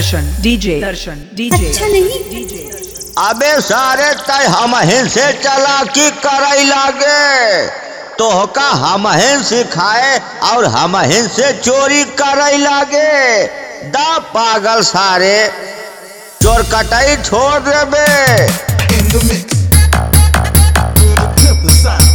दर्शन डीजे अच्छा नहीं। अबे सारे तय हमहिन से चालाकी करई लागे, तोहका हमहिन सिखाए और हमहिन से चोरी करई लागे। दा पागल सारे, चोर कटाई छोड़ देबे। In the mix with a Templar sound.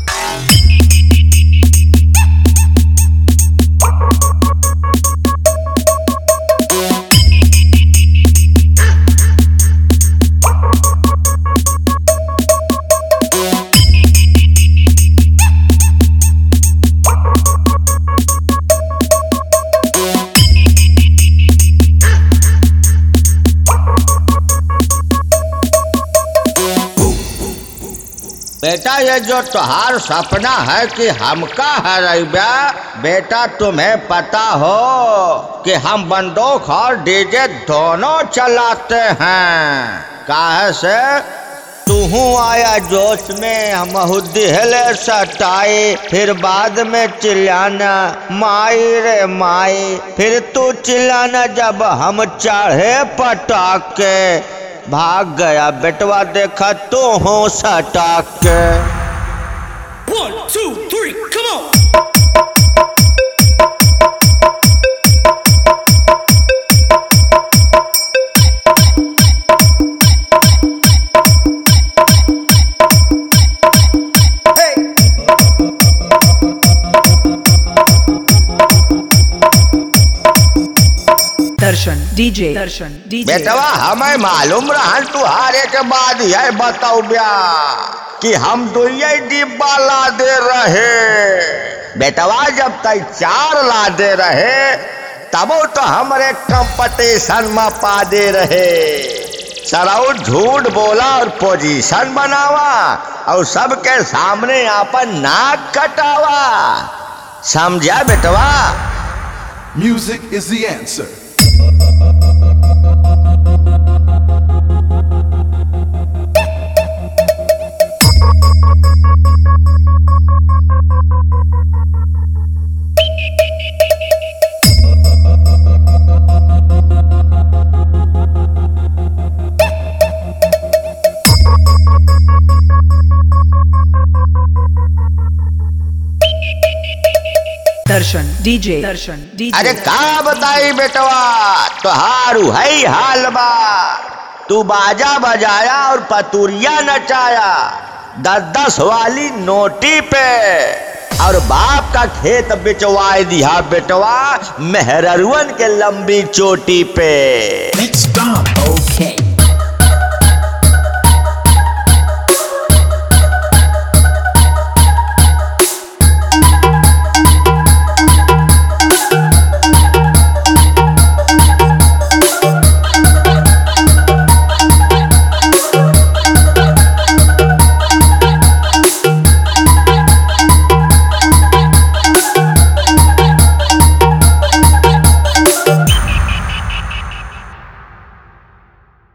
बेटा ये जो तुहार सपना है कि हमका हराइबा, बेटा तुम्हें पता हो कि हम बंदूक और डीजे दोनों चलाते हैं। काहे से तू आया जोश में हम दिहले सटाई, फिर बाद में चिल्लाना माई रे माई, फिर तू चिल्लाना जब हम चढ़े पटाके। भाग गया बेटवा देखा तो हो सटाक के। 1, 2, 3, come on! दर्शन डीजे बेटवा हमें मालूम रहन तुहारे के बाद यह बताऊ ब्या कि हम दुनिया डिब्बा ला दे रहे। बेटवा जब तक 4 ला दे रहे तब तो हमारे कंपटीशन में पा दे रहे। सराउ झूठ बोला और पोजीशन बनावा और सबके सामने अपन नाक कटावा, समझा बेटवा? Music is the answer. दर्शन डीजे अरे का बताई बेटवा, तुहारू है हाल बा। तू बाजा बजाया और पतुरिया नचाया 10-10 वाली नोटी पे, और बाप का खेत बिचवाए दिया बेटवा मेहररुअन के लंबी चोटी पे। Let's stop, okay.